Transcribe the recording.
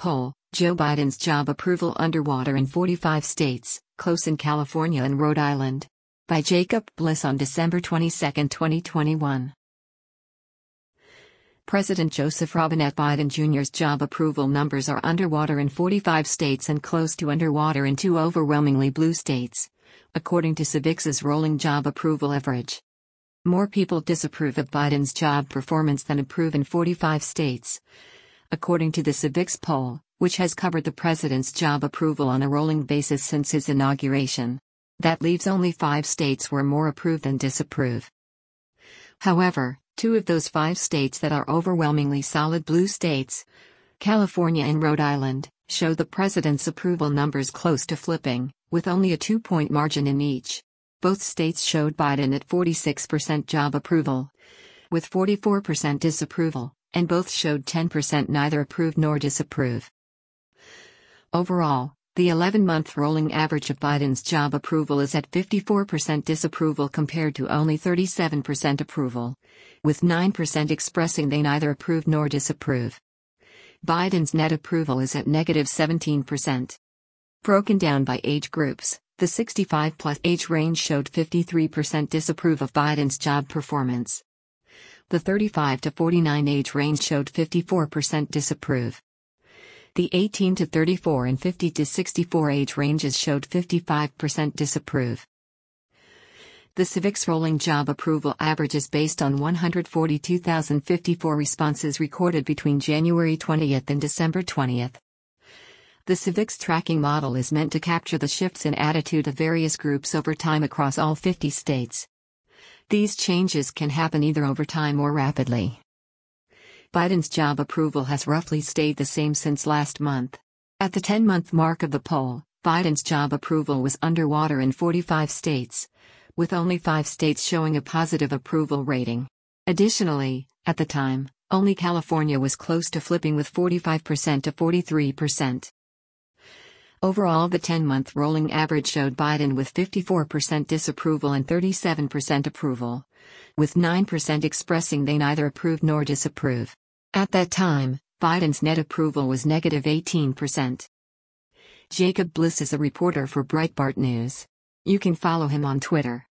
poll, Joe Biden's job approval underwater in 45 states, close in California and Rhode Island. By Jacob Bliss on December 22, 2021. President Joseph Robinette Biden Jr.'s job approval numbers are underwater in 45 states and close to underwater in 2 overwhelmingly blue states, according to Civic's rolling job approval average. More people disapprove of Biden's job performance than approve in 45 states, according to the Civic's poll, which has covered the president's job approval on a rolling basis since his inauguration. That leaves only 5 states where more approve than disapprove. However, 2 of those 5 states that are overwhelmingly solid blue states, California and Rhode Island, show the president's approval numbers close to flipping, with only a 2-point margin in each. Both states showed Biden at 46% job approval, with 44% disapproval, and both showed 10% neither approve nor disapprove. Overall, the 11-month rolling average of Biden's job approval is at 54% disapproval compared to only 37% approval, with 9% expressing they neither approve nor disapprove. Biden's net approval is at negative 17%. Broken down by age groups, the 65-plus age range showed 53% disapprove of Biden's job performance. The 35 to 49 age range showed 54% disapprove. The 18 to 34 and 50 to 64 age ranges showed 55% disapprove. The Civic's rolling job approval average is based on 142,054 responses recorded between January 20 and December 20. The Civic's tracking model is meant to capture the shifts in attitude of various groups over time across all 50 states. These changes can happen either over time or rapidly. Biden's job approval has roughly stayed the same since last month. At the 10-month mark of the poll, Biden's job approval was underwater in 45 states, with only 5 states showing a positive approval rating. Additionally, at the time, only California was close to flipping with 45% to 43%. Overall, the 10-month rolling average showed Biden with 54% disapproval and 37% approval, with 9% expressing they neither approve nor disapprove. At that time, Biden's net approval was negative 18%. Jacob Bliss is a reporter for Breitbart News. You can follow him on Twitter.